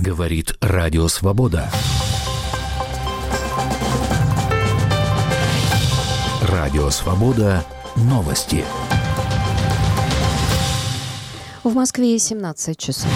Говорит Радио Свобода. Радио Свобода. Новости. В Москве 17 часов.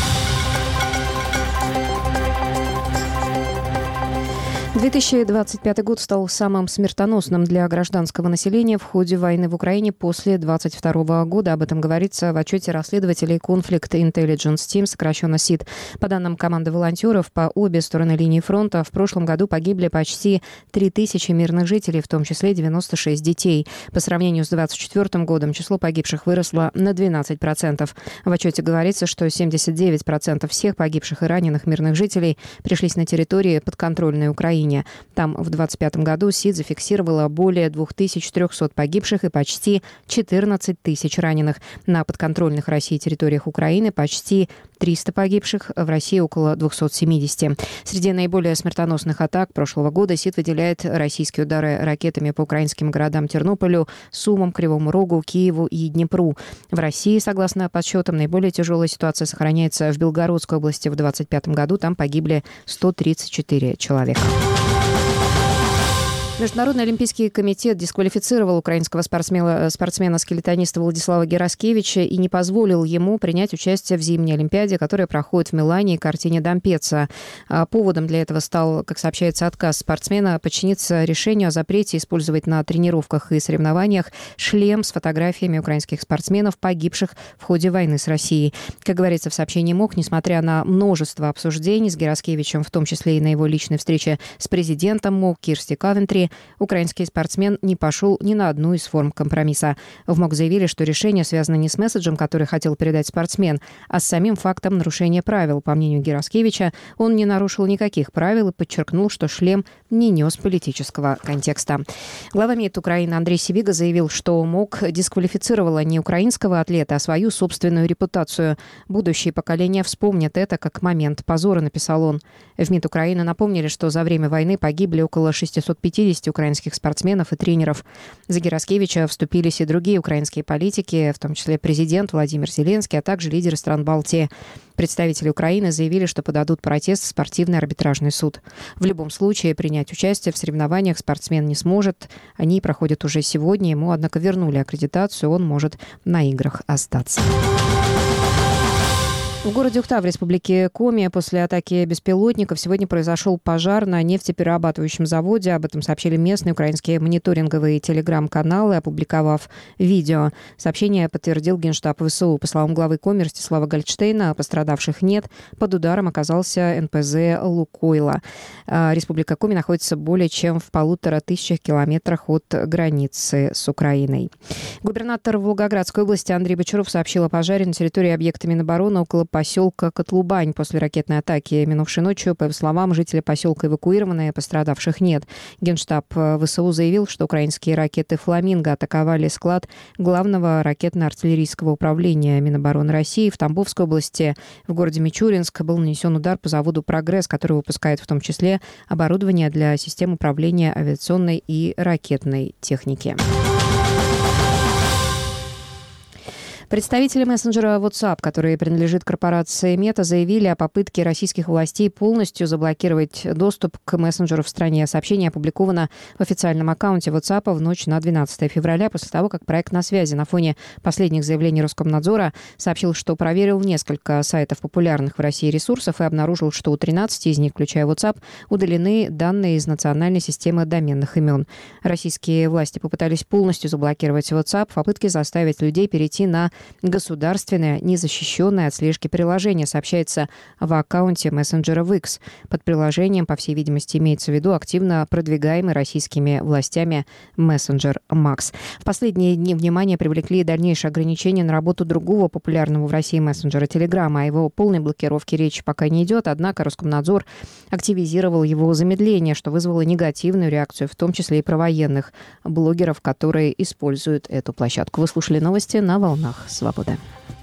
— 2025 год стал самым смертоносным для гражданского населения в ходе войны в Украине после 2022 года. Об этом говорится в отчете расследователей Conflict Intelligence Team, сокращенно СИТ. По данным команды волонтеров, по обе стороны линии фронта в прошлом году погибли почти 3000 мирных жителей, в том числе 96 детей. По сравнению с 2024 годом число погибших выросло на 12%. В отчете говорится, что 79% всех погибших и раненых мирных жителей пришлись на территории, подконтрольной Украине. Там в 2025 году СИД зафиксировала более 2300 погибших и почти 14 тысяч раненых. На подконтрольных России территориях Украины почти 300 погибших, в России около 270. Среди наиболее смертоносных атак прошлого года СИД выделяет российские удары ракетами по украинским городам Тернополю, Сумам, Кривому Рогу, Киеву и Днепру. В России, согласно подсчетам, наиболее тяжелая ситуация сохраняется в Белгородской области. В 2025 году там погибли 134 человека. Международный олимпийский комитет дисквалифицировал украинского спортсмена-скелетониста Владислава Гераскевича и не позволил ему принять участие в зимней Олимпиаде, которая проходит в Милане и Кортине d'Ампеццо. Поводом для этого стал, как сообщается, отказ спортсмена подчиниться решению о запрете использовать на тренировках и соревнованиях шлем с фотографиями украинских спортсменов, погибших в ходе войны с Россией. Как говорится в сообщении МОК, несмотря на множество обсуждений с Гераскевичем, в том числе и на его личной встрече с президентом МОК Кирсти Кавентри, украинский спортсмен не пошел ни на одну из форм компромисса. В МОК заявили, что решение связано не с месседжем, который хотел передать спортсмен, а с самим фактом нарушения правил. По мнению Гераскевича, он не нарушил никаких правил и подчеркнул, что шлем не нес политического контекста. Глава МИД Украины Андрей Сибига заявил, что МОК дисквалифицировала не украинского атлета, а свою собственную репутацию. Будущие поколения вспомнят это как момент позора, написал он. В МИД Украины напомнили, что за время войны погибли около 650 украинских спортсменов и тренеров. За Гераскевича вступились и другие украинские политики, в том числе президент Владимир Зеленский, а также лидеры стран Балтии. Представители Украины заявили, что подадут протест в спортивный арбитражный суд. В любом случае, принять участие в соревнованиях спортсмен не сможет. Они проходят уже сегодня. Ему, однако, вернули аккредитацию. Он может на играх остаться. В городе Ухта в республике Коми после атаки беспилотников сегодня произошел пожар на нефтеперерабатывающем заводе. Об этом сообщили местные украинские мониторинговые телеграм-каналы, опубликовав видео. Сообщение подтвердил Генштаб ВСУ. По словам главы Коми Ростислава Гальштейна, пострадавших нет. Под ударом оказался НПЗ «Лукойла». Республика Коми находится более чем в 1500 километрах от границы с Украиной. Губернатор Волгоградской области Андрей Бочаров сообщил о пожаре на территории объекта Минобороны около поселка Котлубань после ракетной атаки минувшей ночью. По его словам, жители поселка эвакуированы, пострадавших нет. Генштаб ВСУ заявил, что украинские ракеты «Фламинго» атаковали склад главного ракетно-артиллерийского управления Минобороны России в Тамбовской области. В городе Мичуринск был нанесен удар по заводу «Прогресс», который выпускает в том числе оборудование для систем управления авиационной и ракетной техники. Представители мессенджера WhatsApp, который принадлежит корпорации Мета, заявили о попытке российских властей полностью заблокировать доступ к мессенджеру в стране. Сообщение опубликовано в официальном аккаунте WhatsApp в ночь на 12 февраля, после того, как проект «На связи» на фоне последних заявлений Роскомнадзора сообщил, что проверил несколько сайтов популярных в России ресурсов и обнаружил, что у 13 из них, включая WhatsApp, удалены данные из национальной системы доменных имен. Российские власти попытались полностью заблокировать WhatsApp в попытке заставить людей перейти на государственное, незащищенное от слежки приложение, сообщается в аккаунте мессенджера Wix. Под приложением, по всей видимости, имеется в виду активно продвигаемый российскими властями мессенджер Max. В последние дни внимание привлекли дальнейшие ограничения на работу другого популярного в России мессенджера Telegram. О его полной блокировке речи пока не идет, однако Роскомнадзор активизировал его замедление, что вызвало негативную реакцию, в том числе и провоенных блогеров, которые используют эту площадку. Вы слушали новости на волнах Свободы.